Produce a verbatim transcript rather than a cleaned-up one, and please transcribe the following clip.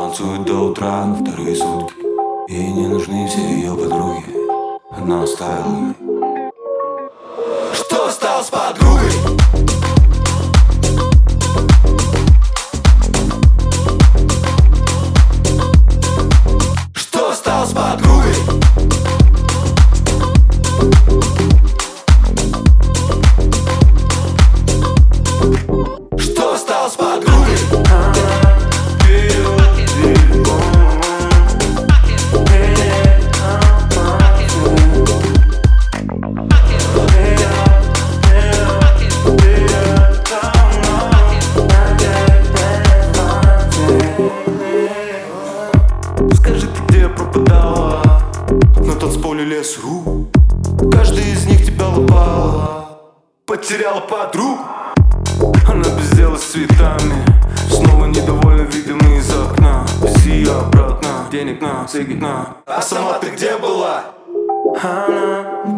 танцует до утра вторые сутки. Ей не нужны все ее подруги, она оставила их. Что стал с подругой? Что стал с подругой? Что стал с подругой? Скажи, ты где пропадала? На танцполе лес.ру. Каждый из них тебя лопала. Потеряла подруг. Она без дела с цветами. Снова недовольна видом из окна. Вези обратно, денег на, цигит на. А сама ты где была? Она